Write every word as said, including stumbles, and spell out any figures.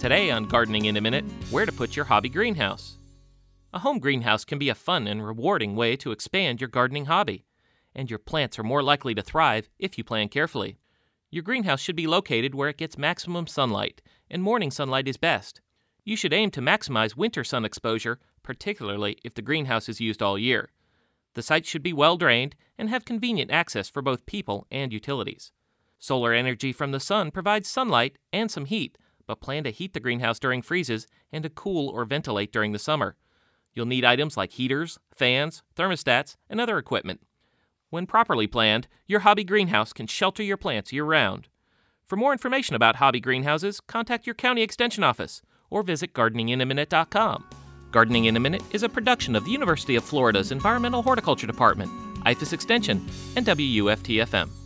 Today on Gardening in a Minute, where to put your hobby greenhouse. A home greenhouse can be a fun and rewarding way to expand your gardening hobby, and your plants are more likely to thrive if you plan carefully. Your greenhouse should be located where it gets maximum sunlight, and morning sunlight is best. You should aim to maximize winter sun exposure, particularly if the greenhouse is used all year. The site should be well drained and have convenient access for both people and utilities. Solar energy from the sun provides sunlight and some heat, but plan to heat the greenhouse during freezes and to cool or ventilate during the summer. You'll need items like heaters, fans, thermostats, and other equipment. When properly planned, your hobby greenhouse can shelter your plants year-round. For more information about hobby greenhouses, contact your county extension office or visit gardening in a minute dot com. Gardening in a Minute is a production of the University of Florida's Environmental Horticulture Department, I F A S Extension, and W U F T F M.